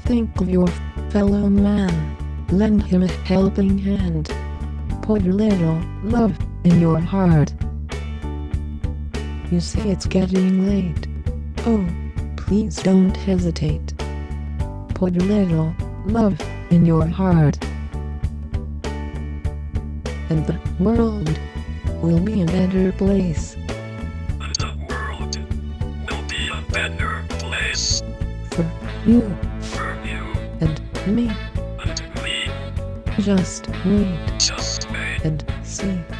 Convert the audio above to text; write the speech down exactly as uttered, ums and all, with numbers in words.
Think of your fellow man. Lend him a helping hand. Put a little love in your heart. You say it's getting late. Oh, please don't hesitate. Put a little love in your heart, and the world will be a better place. And the world will be a better place. For you For you and me. and me. Just wait Just wait and see.